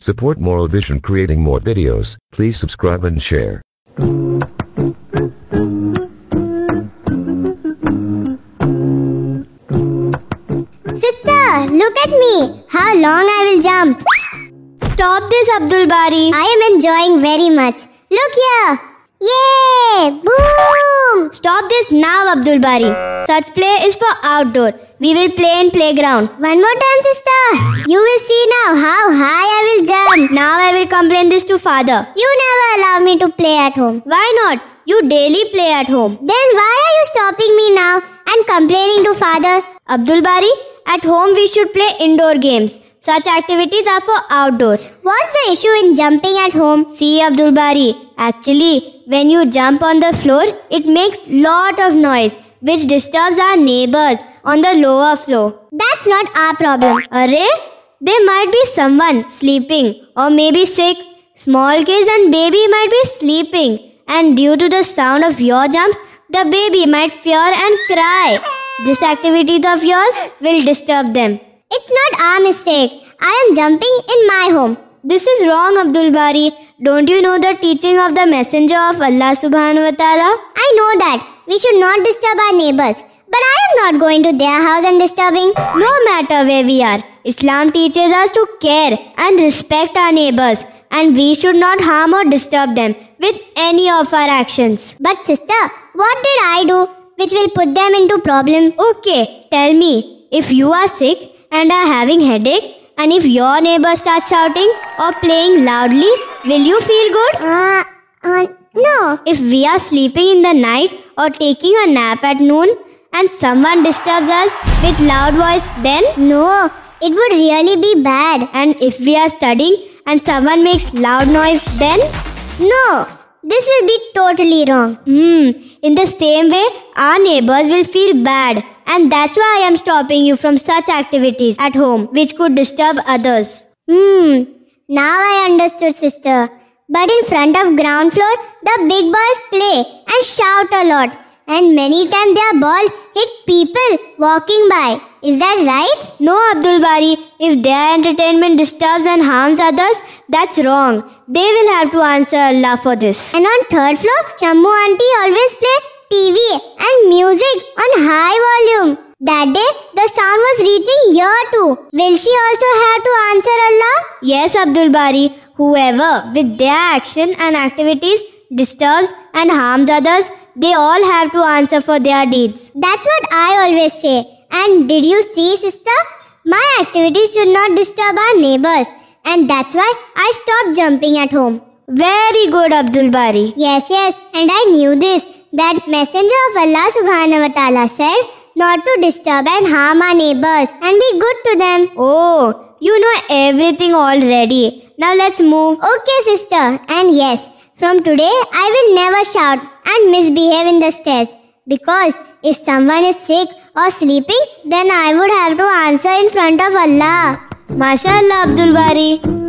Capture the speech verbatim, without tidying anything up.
Support Moral Vision creating more videos. Please subscribe and share. Sister, look at me. How long I will jump. Stop this, Abdul Bari. I am enjoying very much. Look here. Yay! Boom! Stop this now, Abdul Bari. Such play is for outdoor. We will play in playground. One more time, sister. You will see now how high I will jump. Now I will complain this to father. You never allow me to play at home. Why not? You daily play at home. Then why are you stopping me now and complaining to father? Abdul Bari, at home we should play indoor games. Such activities are for outdoor. What's the issue in jumping at home? See, Abdul Bari, actually, when you jump on the floor, it makes lot of noise, which disturbs our neighbors on the lower floor. That's not our problem. Arre, there might be someone sleeping or maybe sick. Small kids and baby might be sleeping, and due to the sound of your jumps, the baby might fear and cry. This activities of yours will disturb them. It's not our mistake. I am jumping in my home. This is wrong, Abdul Bari. Don't you know the teaching of the Messenger of Allah subhanahu wa ta'ala? I know that. We should not disturb our neighbors. But I am not going to their house and disturbing. No matter where we are, Islam teaches us to care and respect our neighbors. And we should not harm or disturb them with any of our actions. But sister, what did I do which will put them into problem? Okay, tell me, if you are sick and are having headache, and if your neighbor starts shouting or playing loudly, will you feel good? Uh, uh, no. If we are sleeping in the night or taking a nap at noon and someone disturbs us with loud voice, then? No, it would really be bad. And if we are studying and someone makes loud noise, then? No, this will be totally wrong. Hmm, in the same way, our neighbors will feel bad. And that's why I am stopping you from such activities at home which could disturb others. Hmm, now I understood, sister. But in front of ground floor, the big boys play and shout a lot. And many times their ball hit people walking by. Is that right? No, Abdul Bari. If their entertainment disturbs and harms others, that's wrong. They will have to answer Allah for this. And on third floor, Chammu auntie always play T V and music on high volume. That day, the sound was reaching here too. Will she also have to answer Allah? Yes, Abdul Bari. Whoever with their action and activities disturbs and harms others, they all have to answer for their deeds. That's what I always say. And did you see, sister? My activities should not disturb our neighbors. And that's why I stopped jumping at home. Very good, Abdul Bari. Yes, yes. And I knew this. That Messenger of Allah subhanahu wa ta'ala said not to disturb and harm our neighbors and be good to them. Oh, you know everything already. Now let's move. Okay, sister. And yes, from today I will never shout and misbehave in the stairs. Because if someone is sick or sleeping, then I would have to answer in front of Allah. MashaAllah, Abdul Bari.